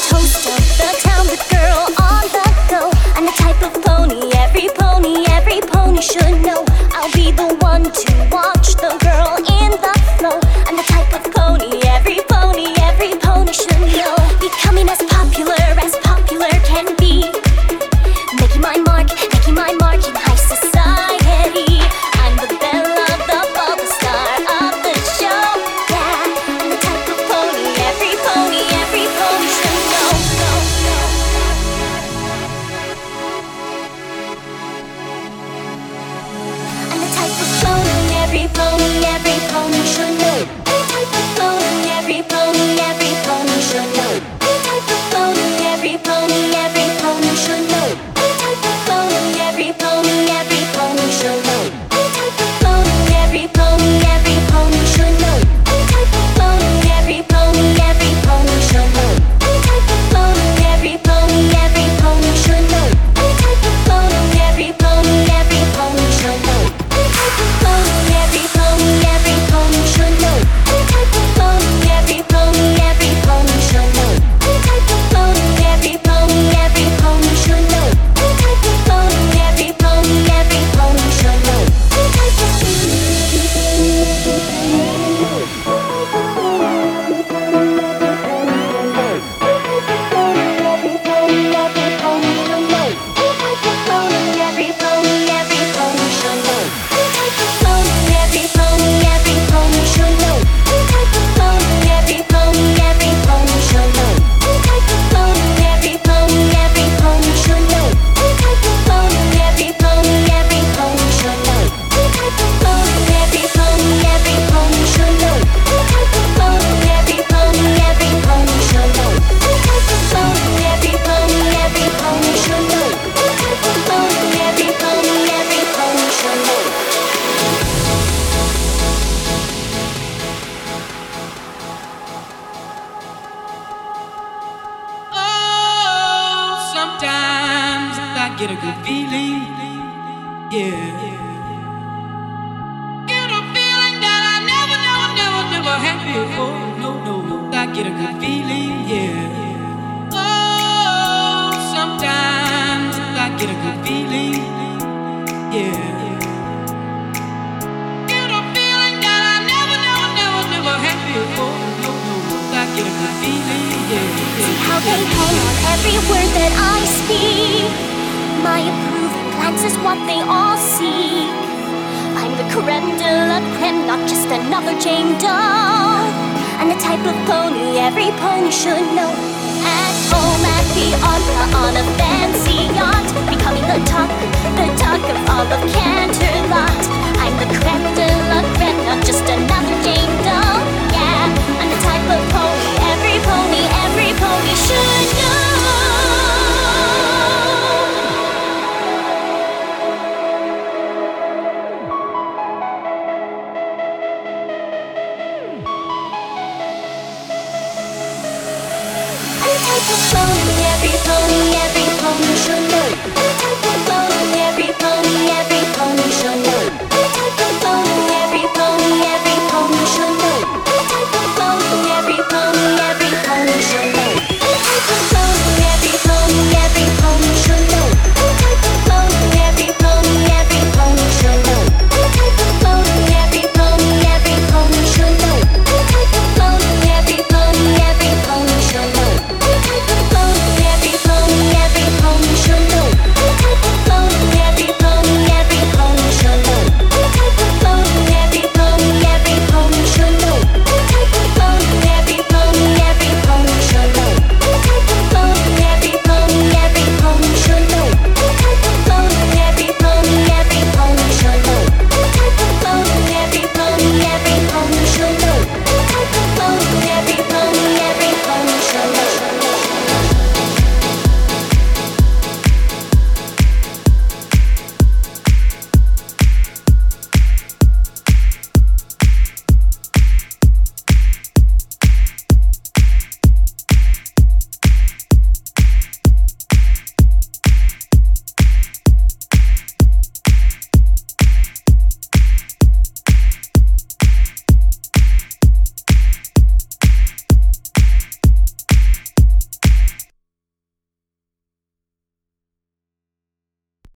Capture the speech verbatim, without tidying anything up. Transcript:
toast of the town, the girl on the go. I'm the type of pony every pony, every pony should know. I'll be the one to watch the girl in the flow. I'm the type of pony every pony, every pony should know. Becoming as popular as popular can be. Making my mark, making my mark in high society. I'm the belle of the ball, the star of the show. Yeah, I'm the type of pony every pony, every pony should know. I'm the type of pony every pony, every pony should know. I'm the type of pony every pony, every pony should know. I'm the type of pony every pony, every pony should know. Every pony, every pony should know. I'm the type of pony, every pony, every pony should know. I'm the type of pony, every pony, every pony should know. I'm the type of pony, every pony, every pony should know. I'm the type of pony, every pony, every pony should know. I'm the type of pony, every pony, every pony should know. I'm the type of pony, every pony, every pony should know. I'm the type of pony, every pony, every pony should know. I'm the type of pony, every pony, every pony should know. I'm the type of get a good feeling, yeah. Get a feeling that I never, never, never, never had before. No, no, no. I get a good feeling, yeah. Oh, sometimes I get a good feeling, yeah. Get a feeling that I never, never, never, never had before. No, no, no. I get a good feeling, yeah. See how they hang on every word that I speak. My approved glance is what they all seek. I'm the creme de la creme, not just another Jane Doe. I'm the type of pony every pony should know. At home at the opera on a fancy yacht, becoming the talk, the talk of all of Canterbury.